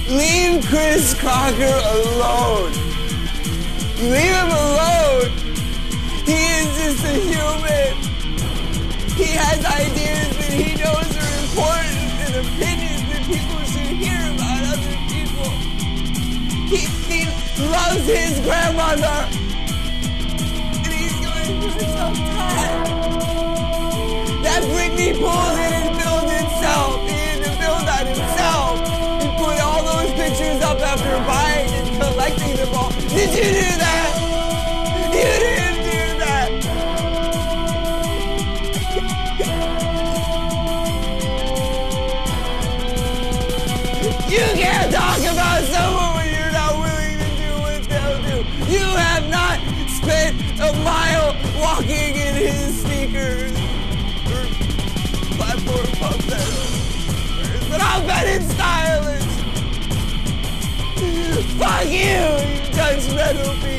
Leave Chris Crocker alone. Leave him alone. He is just a human. He has ideas that he knows are important and opinions that people should hear about other people. He loves his grandmother. And he's going through a tough time. That Britney pulled in and built itself. He had to build on himself. He put all those pictures up after buying and collecting them all. Did you do that? You didn't do that. You can't talk about someone when you're not willing to do what they'll do. You have not spent a mile walking in his sneakers or platform pump but I'll bet it's stylish. Fuck you, you judgmental people.